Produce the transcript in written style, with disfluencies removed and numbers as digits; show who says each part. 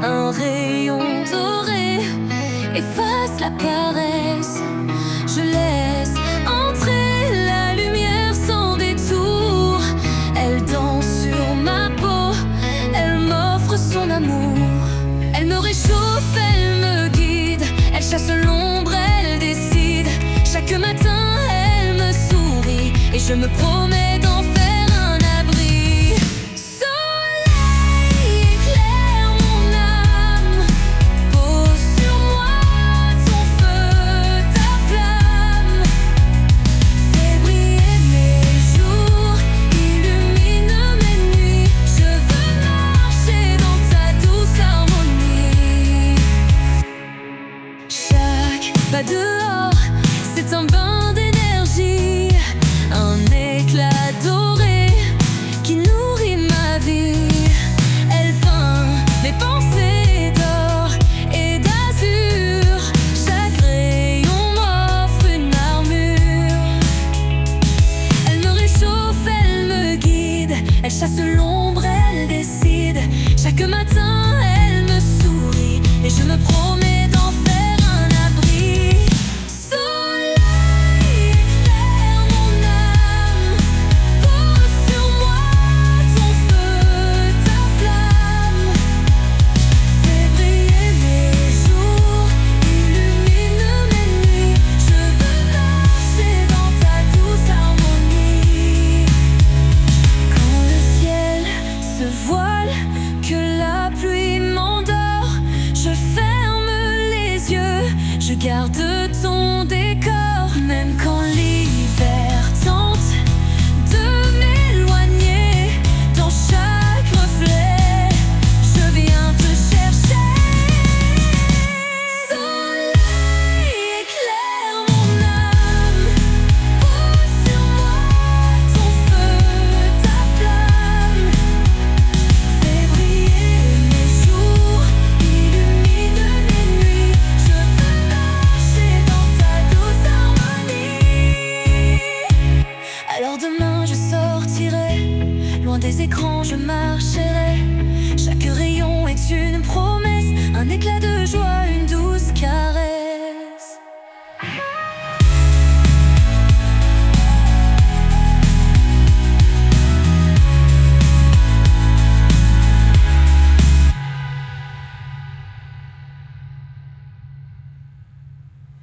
Speaker 1: Un rayon doré efface la paresse. Je laisse entrer la lumière sans détour. Elle danse sur ma peau, elle m'offre son amour. Elle me réchauffe, elle me guide, elle chasse l'ombre, elle décide. Chaque matin elle me sourit et je me promets d'en faire un abri. Soleil, éclaire mon âme, pose sur moi ton feu, ta flamme. Fais briller mes jours, illumine mes nuits. Je veux marcher dans ta douce harmonie. Chaque pas dehors, c'est un bain